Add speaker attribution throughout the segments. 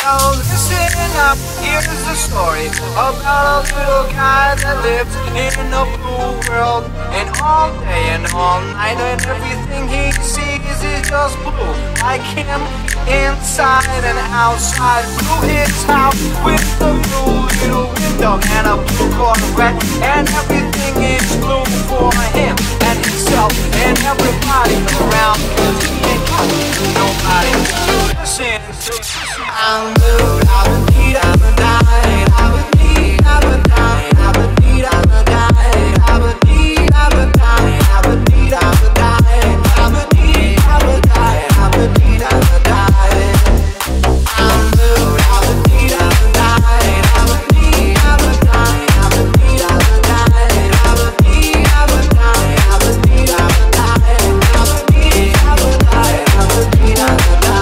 Speaker 1: Well, listen up, here's the story about a little guy that lives in a blue world. And all day and all night and everything he sees is just blue. Like him, inside and outside. Blue his house with a blue little window and a blue Corvette. And everything is blue for him and himself and everybody around. Cause he ain't got nobody to listen to. I'm blue, I'm a need, I'm a die, I'm a need, I'm a die, I'm a need, I'm a die, I'm a need, I'm a die, I'm a need, I'm a die, I'm a need, I'm a die, I'm a need, I'm a die. I'm blue, I'm a need, I'm a die, I'm a need, I'm a die, I'm a need, I'm a die, I'm a need, I'm a die, I'm a need, I'm a die, I'm a need, I'm a die, I'm a need, I'm a die.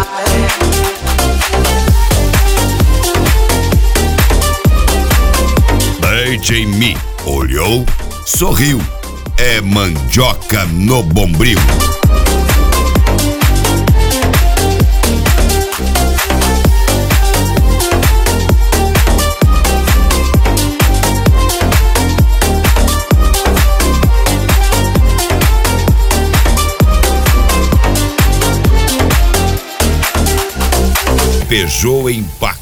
Speaker 2: DJ Mi olhou, sorriu. É mandioca no bombril. Peugeot Impacto.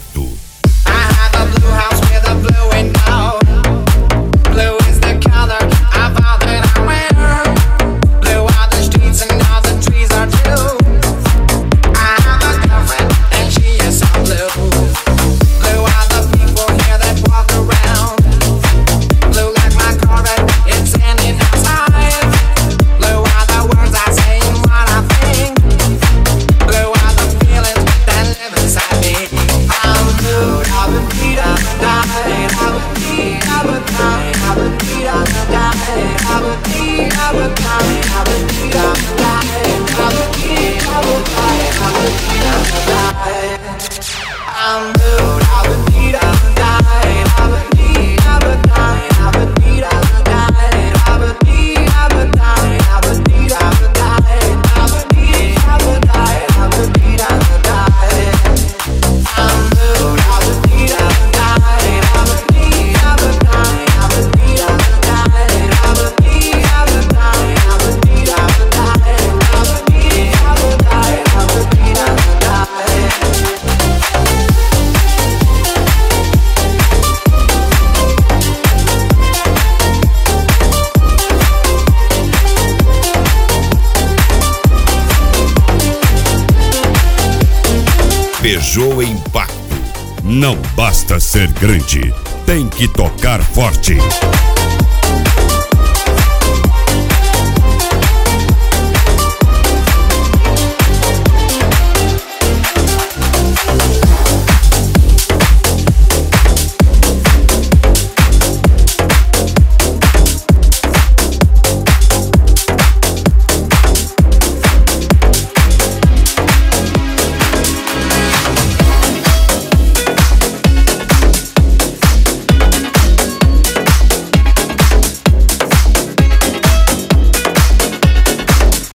Speaker 2: Peugeot Impacto. Não basta ser grande, tem que tocar forte.